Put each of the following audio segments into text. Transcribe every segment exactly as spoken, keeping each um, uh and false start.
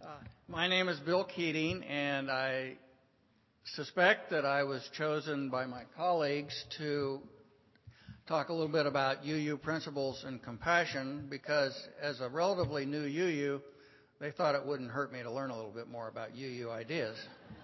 Uh, my name is Bill Keating, and I suspect that I was chosen by my colleagues to talk a little bit about U U principles and compassion because as a relatively new U U, they thought it wouldn't hurt me to learn a little bit more about U U ideas.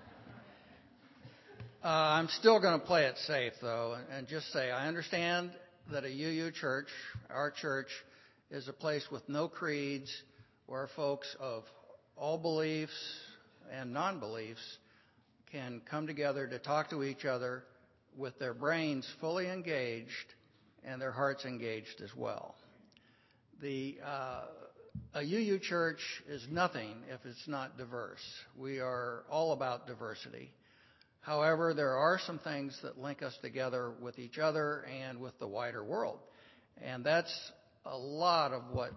Uh, I'm still going to play it safe, though, and just say I understand that a U U church, our church, is a place with no creeds where folks of all beliefs and non-beliefs can come together to talk to each other with their brains fully engaged and their hearts engaged as well. The uh, a U U church is nothing if it's not diverse. We are all about diversity. However, there are some things that link us together with each other and with the wider world. And that's a lot of what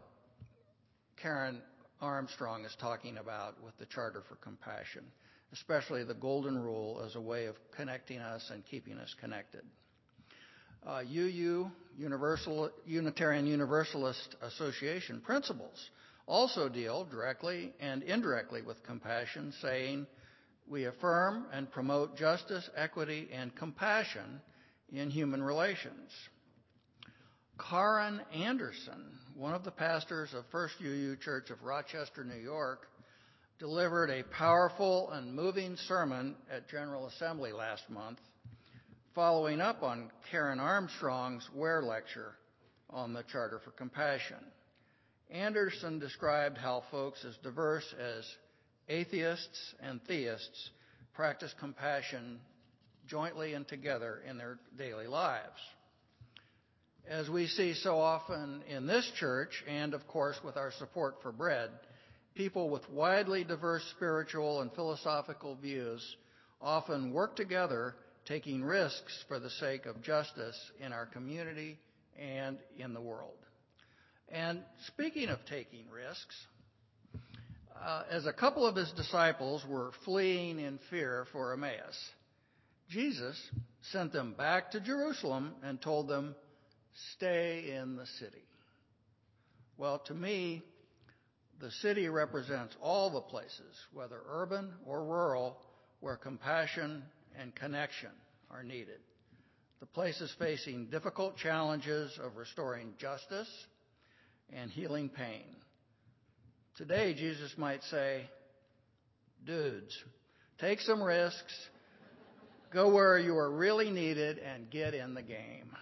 Karen Armstrong is talking about with the Charter for Compassion, especially the Golden Rule as a way of connecting us and keeping us connected. Uh, U U, Universal, Unitarian Universalist Association principles also deal directly and indirectly with compassion, saying we affirm and promote justice, equity, and compassion in human relations. Karen Anderson, one of the pastors of First U U Church of Rochester, New York, delivered a powerful and moving sermon at General Assembly last month, following up on Karen Armstrong's Ware lecture on the Charter for Compassion. Anderson described how folks as diverse as atheists and theists practice compassion jointly and together in their daily lives. As we see so often in this church, and of course with our support for Bread, people with widely diverse spiritual and philosophical views often work together, taking risks for the sake of justice in our community and in the world. And speaking of taking risks, uh, as a couple of his disciples were fleeing in fear for Emmaus, Jesus sent them back to Jerusalem and told them, "Stay in the city." Well, to me, the city represents all the places, whether urban or rural, where compassion and connection are needed. The places facing difficult challenges of restoring justice and healing pain. Today, Jesus might say, dudes, take some risks, go where you are really needed, and get in the game.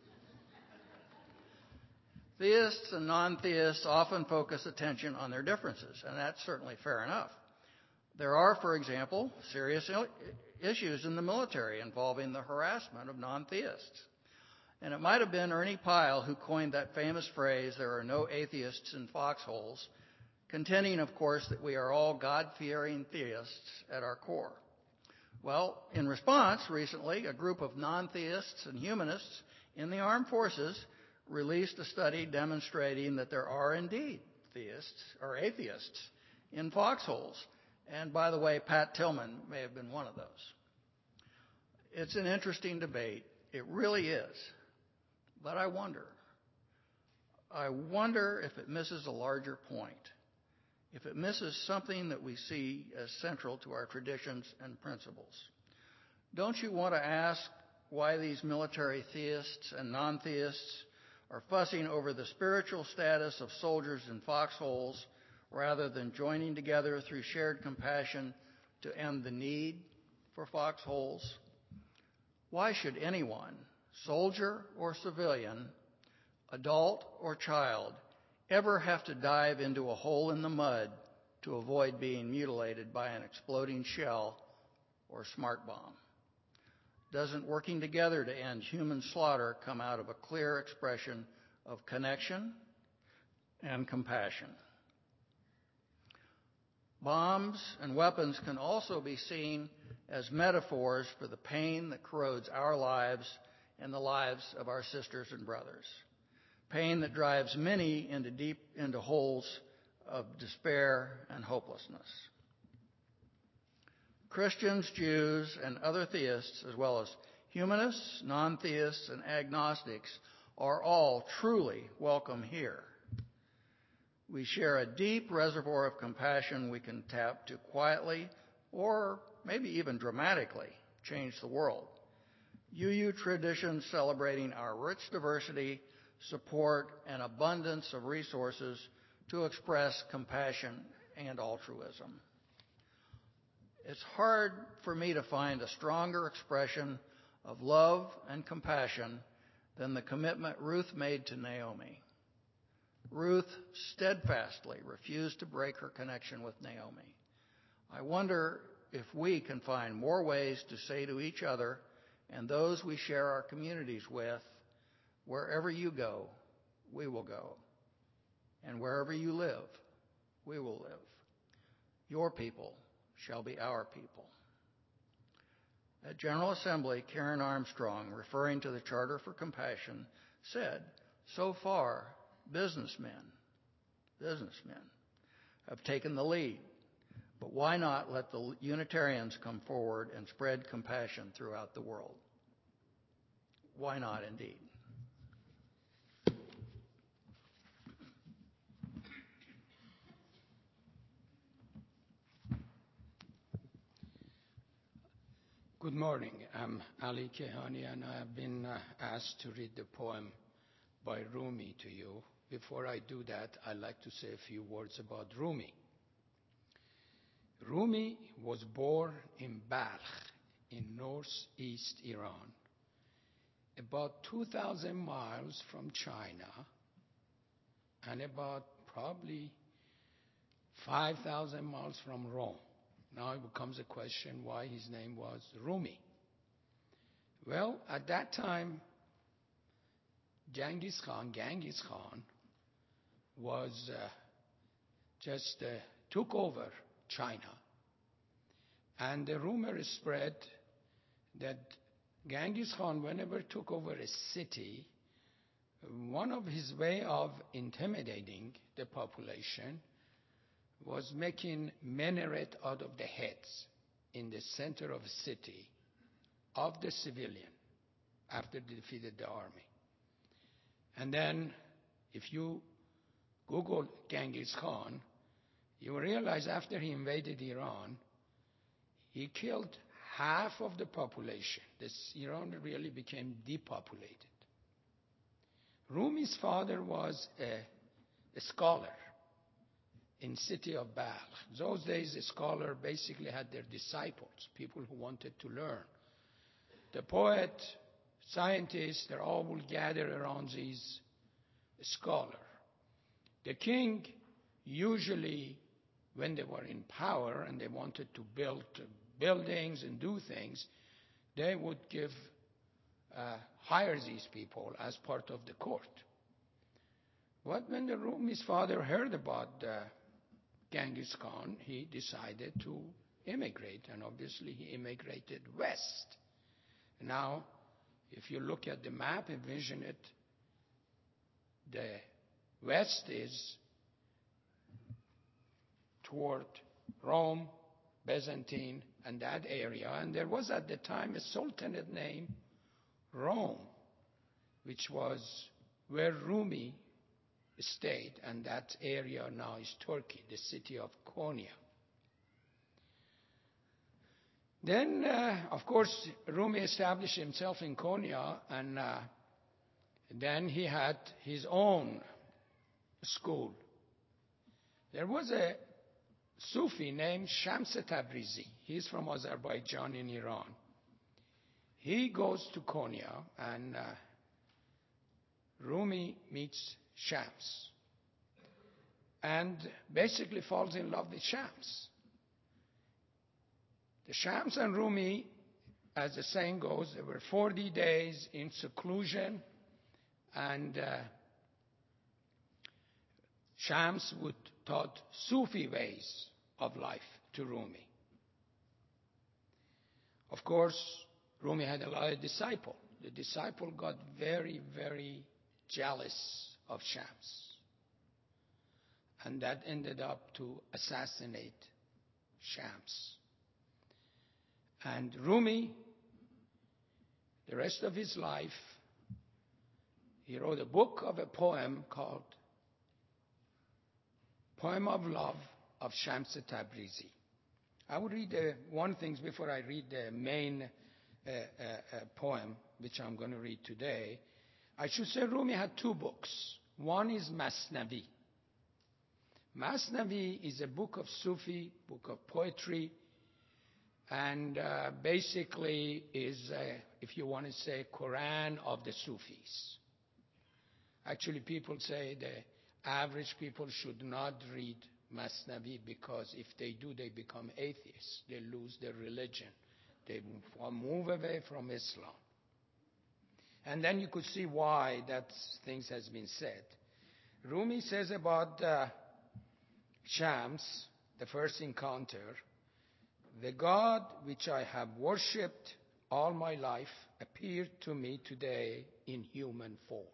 Theists and non-theists often focus attention on their differences, and that's certainly fair enough. There are, for example, serious issues in the military involving the harassment of non-theists. And it might have been Ernie Pyle who coined that famous phrase, "There are no atheists in foxholes," contending, of course, that we are all God-fearing theists at our core. Well, in response, recently, a group of non-theists and humanists in the armed forces released a study demonstrating that there are indeed theists or atheists in foxholes. And by the way, Pat Tillman may have been one of those. It's an interesting debate. It really is. But I wonder, I wonder if it misses a larger point, if it misses something that we see as central to our traditions and principles. Don't you want to ask why these military theists and non-theists are fussing over the spiritual status of soldiers in foxholes rather than joining together through shared compassion to end the need for foxholes? Why should anyone, soldier or civilian, adult or child, ever have to dive into a hole in the mud to avoid being mutilated by an exploding shell or smart bomb? Doesn't working together to end human slaughter come out of a clear expression of connection and compassion? Bombs and weapons can also be seen as metaphors for the pain that corrodes our lives and the lives of our sisters and brothers. Pain that drives many into deep into holes of despair and hopelessness. Christians, Jews, and other theists, as well as humanists, non-theists, and agnostics, are all truly welcome here. We share a deep reservoir of compassion we can tap to quietly, or maybe even dramatically, change the world. U U traditions celebrating our rich diversity support an abundance of resources to express compassion and altruism. It's hard for me to find a stronger expression of love and compassion than the commitment Ruth made to Naomi. Ruth steadfastly refused to break her connection with Naomi. I wonder if we can find more ways to say to each other and those we share our communities with, wherever you go, we will go. And wherever you live, we will live. Your people shall be our people. At General Assembly, Karen Armstrong, referring to the Charter for Compassion, said, so far, businessmen, businessmen have taken the lead. But why not let the Unitarians come forward and spread compassion throughout the world? Why not, indeed? Good morning. I'm Ali Kehani, and I have been uh, asked to read the poem by Rumi to you. Before I do that, I'd like to say a few words about Rumi. Rumi was born in Balkh in northeast Iran, about two thousand miles from China, and about probably five thousand miles from Rome. Now it becomes a question why his name was Rumi. Well, at that time, Genghis Khan, Genghis Khan was uh, just uh, took over China. And the rumor spread that Genghis Khan, whenever took over a city, one of his way of intimidating the population was making minaret out of the heads in the center of the city of the civilian after they defeated the army. And then if you Google Genghis Khan, you will realize after he invaded Iran, he killed half of the population. This Iran really became depopulated. Rumi's father was a, a scholar in city of Balkh. Those days, a scholar basically had their disciples, people who wanted to learn. The poet, scientists, they all would gather around these scholars. The king, usually, when they were in power and they wanted to build buildings and do things, they would give, uh, hire these people as part of the court. But when the Rumi's father heard about uh, Genghis Khan, he decided to immigrate, and obviously he immigrated west. Now, if you look at the map, envision it, the west is toward Rome, Byzantine, and that area. And there was at the time a sultanate named Rome, which was where Rumi stayed, and that area now is Turkey, the city of Konya. Then, uh, of course, Rumi established himself in Konya, and uh, then he had his own school. There was a Sufi named Shams Tabrizi. He's from Azerbaijan in Iran. He goes to Konya, and uh, Rumi meets Shams and basically falls in love with Shams. The Shams and Rumi, as the saying goes, they were forty days in seclusion, and uh, Shams would taught Sufi ways of life to Rumi. Of course, Rumi had a lot of disciples. The disciple got very, very jealous of Shams, and that ended up to assassinate Shams. And Rumi, the rest of his life, he wrote a book of a poem called Poem of Love of Shams Tabrizi. I will read uh, one thing before I read the main uh, uh, uh, poem, which I'm going to read today. I should say Rumi had two books. One is Masnavi. Masnavi is a book of Sufi, book of poetry, and uh, basically is, uh, if you want to say, Quran of the Sufis. Actually, people say the average people should not read Masnavi because if they do, they become atheists. They lose their religion. They move away from Islam. And then you could see why that things has been said. Rumi says about uh, Shams, the first encounter, the God which I have worshipped all my life appeared to me today in human form.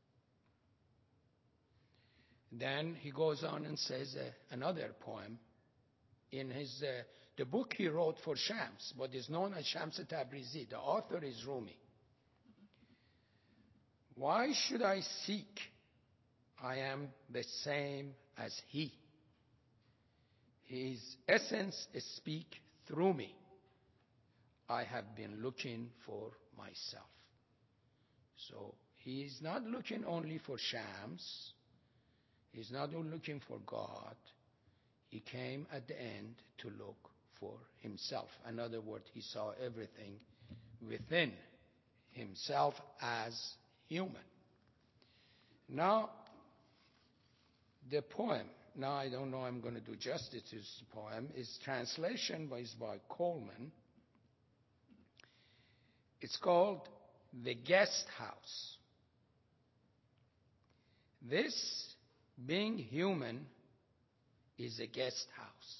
Then he goes on and says uh, another poem in his uh, the book he wrote for Shams, but is known as Shams Tabrizi. The author is Rumi. Why should I seek? I am the same as he. His essence speak through me. I have been looking for myself. So he is not looking only for Shams. He's not looking for God. He came at the end to look for himself. In other words, he saw everything within himself as human. Now, the poem, now I don't know I'm going to do justice to this poem, is translation by, is by Coleman. It's called The Guest House. This, being human, is a guest house.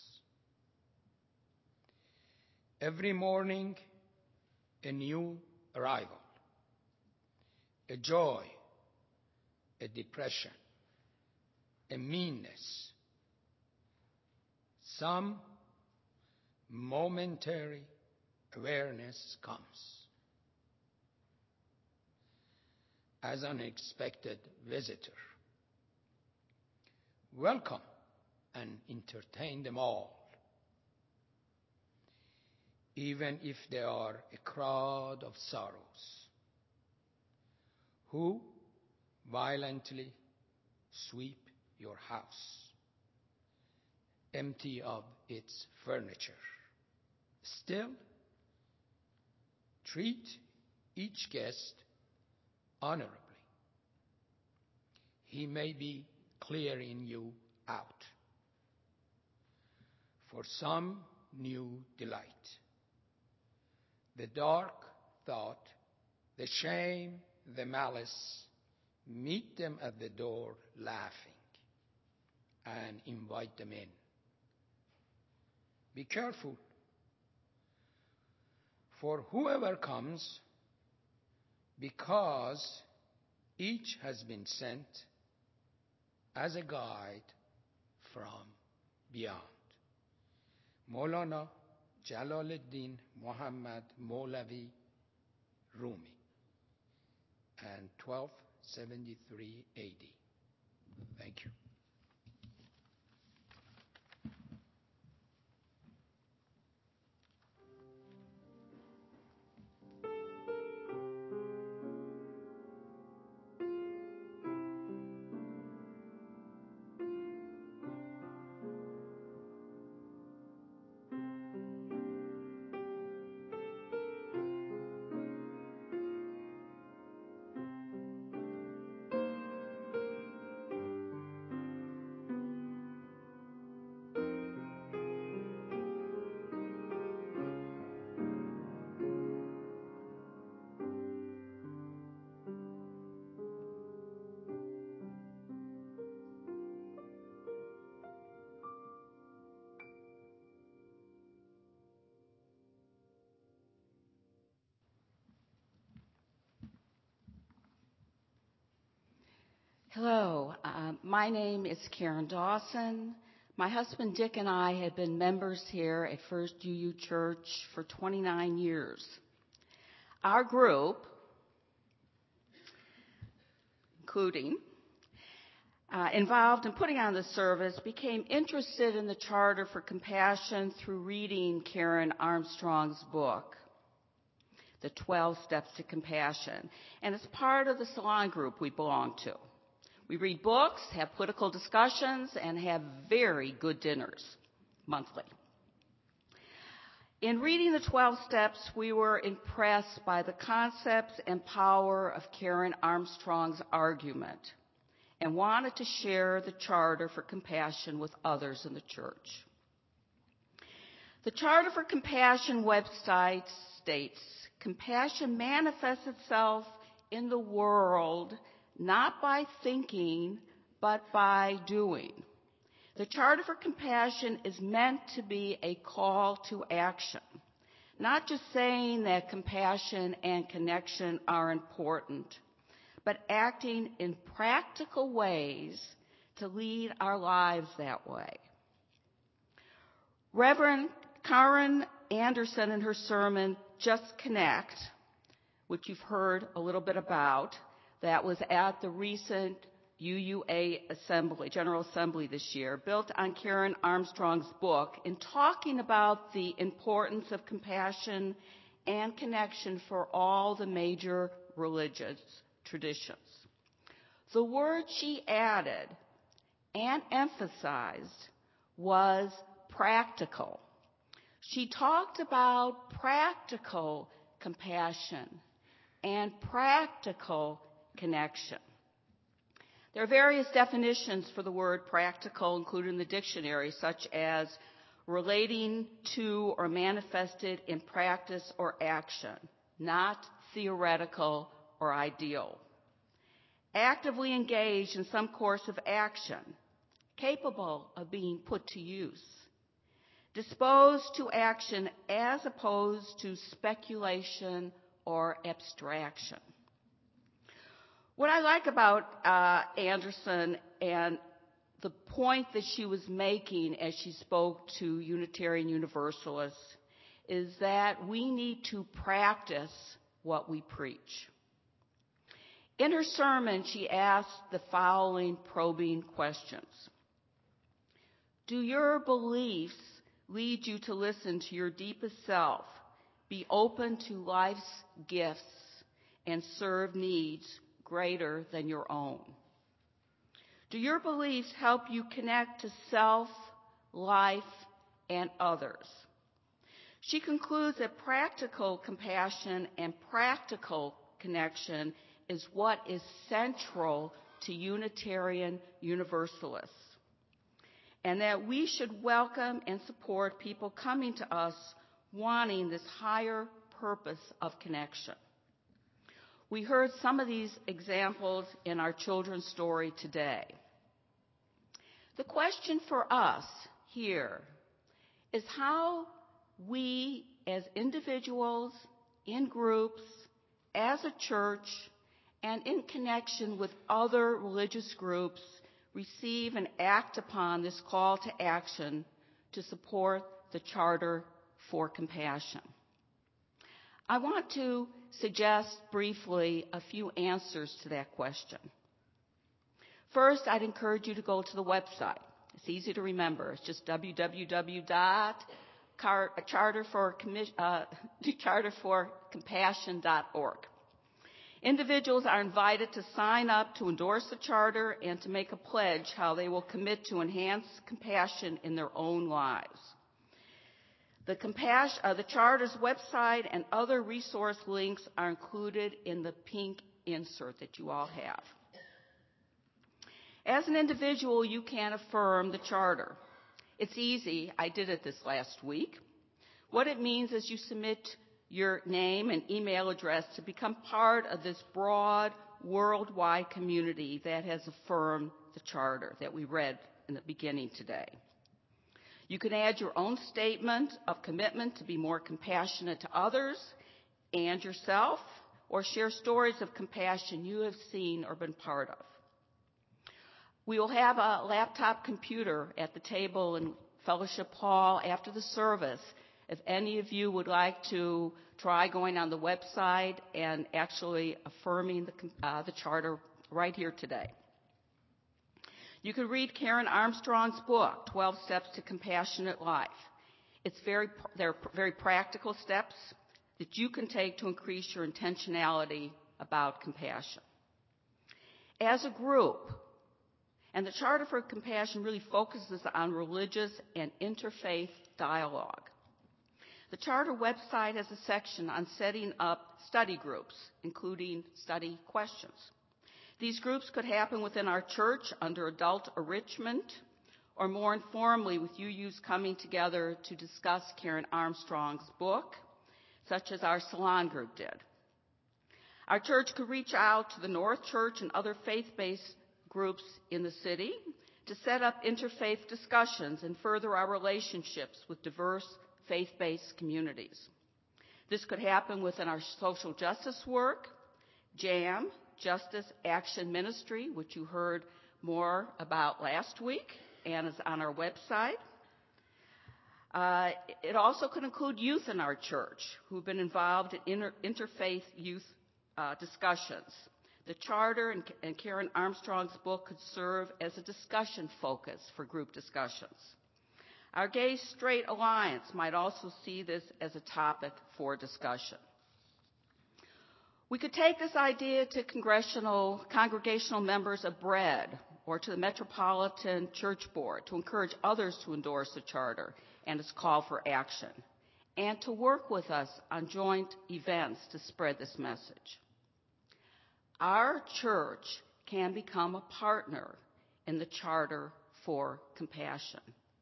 Every morning, a new arrival, a joy, a depression, a meanness, some momentary awareness comes as an unexpected visitor. Welcome and entertain them all, even if they are a crowd of sorrows, who violently sweep your house, empty of its furniture. Still, treat each guest honorably. He may be clearing you out for some new delight. The dark thought, the shame, the malice, meet them at the door laughing and invite them in. Be careful, for whoever comes, because each has been sent as a guide from beyond. Maulana Jalaluddin Muhammad Maulavi Rumi, and twelve seventy-three A D. Thank you. Hello, uh, my name is Karen Dawson. My husband Dick and I have been members here at First U U Church for twenty-nine years. Our group, including, uh, involved in putting on the service became interested in the Charter for Compassion through reading Karen Armstrong's book, The twelve Steps to Compassion, and it's part of the salon group we belong to. We read books, have political discussions, and have very good dinners monthly. In reading the twelve Steps, we were impressed by the concepts and power of Karen Armstrong's argument and wanted to share the Charter for Compassion with others in the church. The Charter for Compassion website states, "Compassion manifests itself in the world not by thinking, but by doing. The Charter for Compassion is meant to be a call to action, not just saying that compassion and connection are important, but acting in practical ways to lead our lives that way." Reverend Karen Anderson in her sermon, Just Connect, which you've heard a little bit about, that was at the recent U U A Assembly, General Assembly this year, built on Karen Armstrong's book in talking about the importance of compassion and connection for all the major religious traditions. The word she added and emphasized was practical. She talked about practical compassion and practical connection. There are various definitions for the word practical included in the dictionary, such as relating to or manifested in practice or action, not theoretical or ideal. Actively engaged in some course of action, capable of being put to use. Disposed to action as opposed to speculation or abstraction. What I like about uh, Anderson and the point that she was making as she spoke to Unitarian Universalists is that we need to practice what we preach. In her sermon, she asked the following probing questions. Do your beliefs lead you to listen to your deepest self, be open to life's gifts, and serve needs greater than your own? Do your beliefs help you connect to self, life, and others? She concludes that practical compassion and practical connection is what is central to Unitarian Universalists, and that we should welcome and support people coming to us wanting this higher purpose of connection. We heard some of these examples in our children's story today. The question for us here is how we as individuals, in groups, as a church, and in connection with other religious groups receive and act upon this call to action to support the Charter for Compassion. I want to suggest briefly a few answers to that question. First, I'd encourage you to go to the website. It's easy to remember. It's just w w w dot charter for compassion dot org. Individuals are invited to sign up to endorse the Charter and to make a pledge how they will commit to enhance compassion in their own lives. The, compassion, uh, the Charter's website and other resource links are included in the pink insert that you all have. As an individual, you can affirm the Charter. It's easy. I did it this last week. What it means is you submit your name and email address to become part of this broad, worldwide community that has affirmed the Charter that we read in the beginning today. You can add your own statement of commitment to be more compassionate to others and yourself, or share stories of compassion you have seen or been part of. We will have a laptop computer at the table in Fellowship Hall after the service. If any of you would like to try going on the website and actually affirming the, uh, the Charter right here today. You could read Karen Armstrong's book, twelve Steps to Compassionate Life. It's very, they're very practical steps that you can take to increase your intentionality about compassion. As a group, and the Charter for Compassion really focuses on religious and interfaith dialogue. The Charter website has a section on setting up study groups, including study questions. These groups could happen within our church under adult enrichment, or more informally with U Us coming together to discuss Karen Armstrong's book, such as our salon group did. Our church could reach out to the North Church and other faith-based groups in the city to set up interfaith discussions and further our relationships with diverse faith-based communities. This could happen within our social justice work, JAM, Justice Action Ministry, which you heard more about last week and is on our website. Uh, it also could include youth in our church who've been involved in inter- interfaith youth uh, discussions. The Charter and, and Karen Armstrong's book could serve as a discussion focus for group discussions. Our Gay Straight Alliance might also see this as a topic for discussion. We could take this idea to congressional, congregational members of BREAD or to the Metropolitan Church Board to encourage others to endorse the Charter and its call for action, and to work with us on joint events to spread this message. Our church can become a partner in the Charter for Compassion.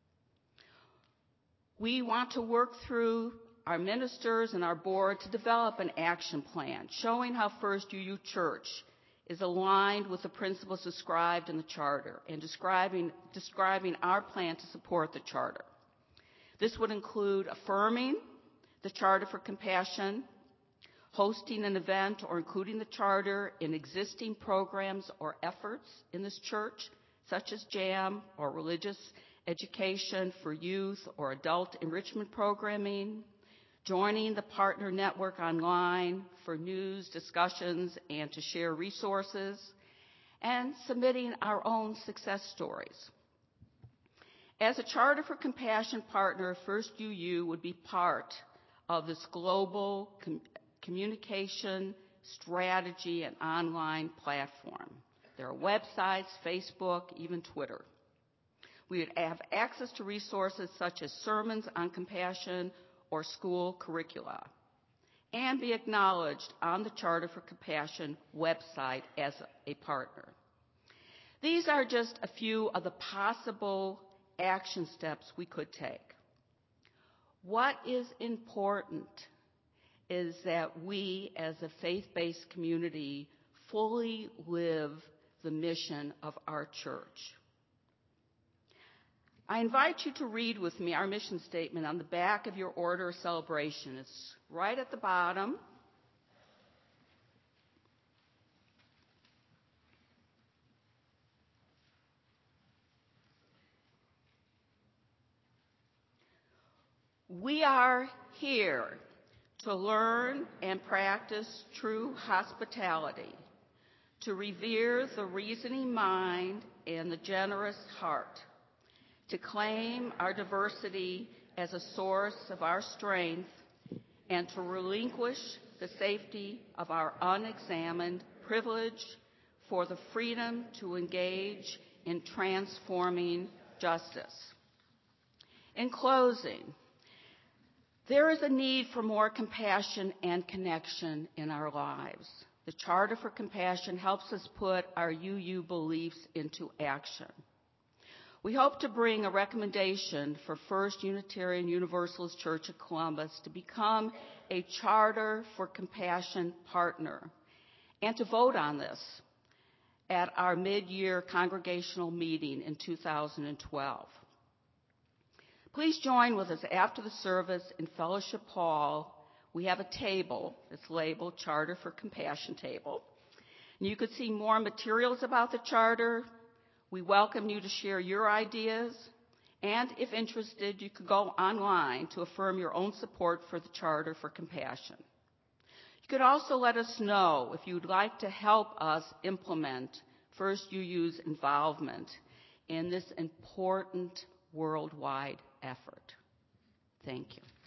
We want to work through our ministers and our board to develop an action plan showing how First U U Church is aligned with the principles described in the Charter and describing, describing our plan to support the Charter. This would include affirming the Charter for Compassion, hosting an event or including the Charter in existing programs or efforts in this church, such as JAM or religious education for youth or adult enrichment programming, joining the partner network online for news, discussions, and to share resources, and submitting our own success stories. As a Charter for Compassion partner, First U U would be part of this global com- communication, strategy, and online platform. There are websites, Facebook, even Twitter. We would have access to resources such as sermons on compassion or school curricula, and be acknowledged on the Charter for Compassion website as a partner. These are just a few of the possible action steps we could take. What is important is that we, as a faith-based community, fully live the mission of our church. I invite you to read with me our mission statement on the back of your order of celebration. It's right at the bottom. We are here to learn and practice true hospitality, to revere the reasoning mind and the generous heart, to claim our diversity as a source of our strength, and to relinquish the safety of our unexamined privilege for the freedom to engage in transforming justice. In closing, there is a need for more compassion and connection in our lives. The Charter for Compassion helps us put our U U beliefs into action. We hope to bring a recommendation for First Unitarian Universalist Church of Columbus to become a Charter for Compassion partner and to vote on this at our mid-year congregational meeting in two thousand twelve. Please join with us after the service in Fellowship Hall. We have a table that's labeled Charter for Compassion Table. And you could see more materials about the Charter. We welcome you to share your ideas. And if interested, you could go online to affirm your own support for the Charter for Compassion. You could also let us know if you'd like to help us implement First U U's involvement in this important worldwide effort. Thank you.